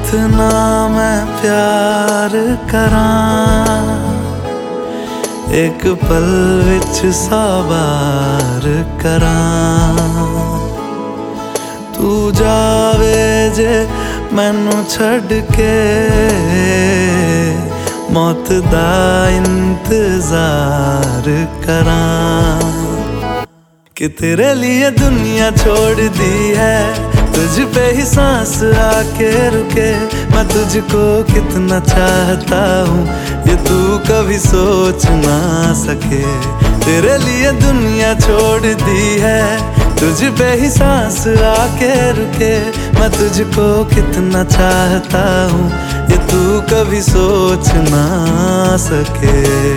कितना मैं प्यार करां, एक पल विच 100 बार करां। तू जावे जे मैनू छड़ के, मौत दा इंतजार करां। कि तेरे लिए दुनिया छोड़ दी है, तुझ पे ही सांस आके रुके। मैं तुझको कितना चाहता हूँ, ये तू कभी सोच ना सके। तेरे लिए दुनिया छोड़ दी है, तुझ पे ही सांस आके रुके। मैं तुझको कितना चाहता हूँ, ये तू कभी सोच ना सके।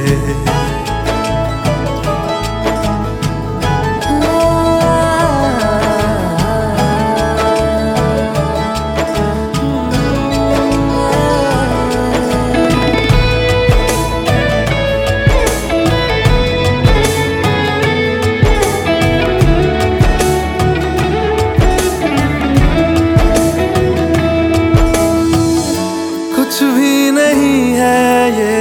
कुछ भी नहीं है ये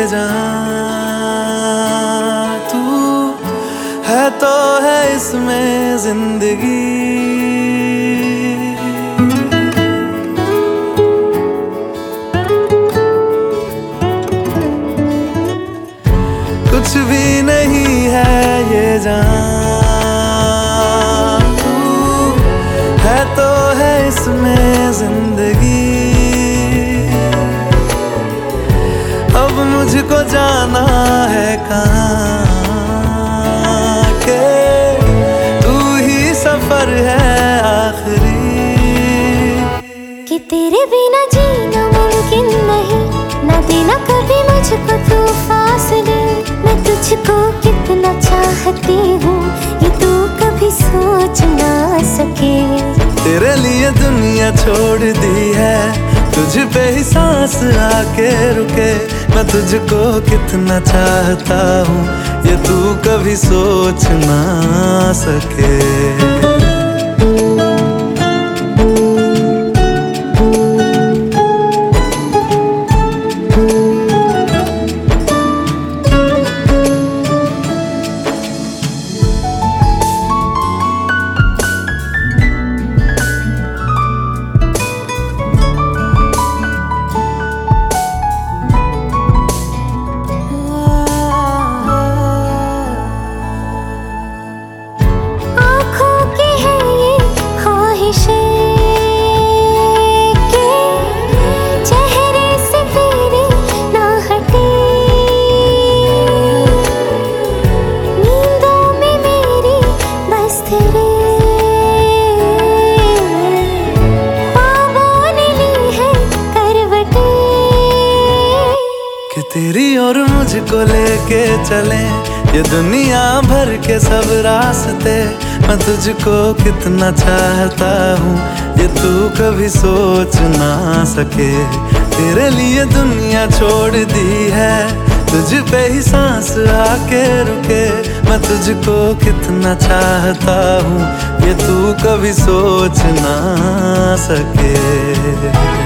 जान, तू है तो है इसमें जिंदगी। कुछ भी नहीं है ये जान, तू है तो है इसमें जिंदगी। अब मुझको जाना है कहाँ के, तू ही सफर है आखिरी। कि तेरे बिना जीना मुमकिन नहीं, ना देना कभी मुझको तू फासले। मैं तुझको कितना चाहती हूँ, ये तू कभी सोच ना सके। तेरे लिए दुनिया छोड़ दी है, तुझ पे ही सांस आके रुके। मैं तुझको कितना चाहता हूँ, ये तू कभी सोच ना सके। तेरी और मुझको लेके चले ये दुनिया भर के सब रास्ते। मैं तुझको कितना चाहता हूँ, ये तू कभी सोच ना सके। तेरे लिए दुनिया छोड़ दी है, तुझ पे ही सांस आके रुके। मैं तुझको कितना चाहता हूँ, ये तू कभी सोच ना सके।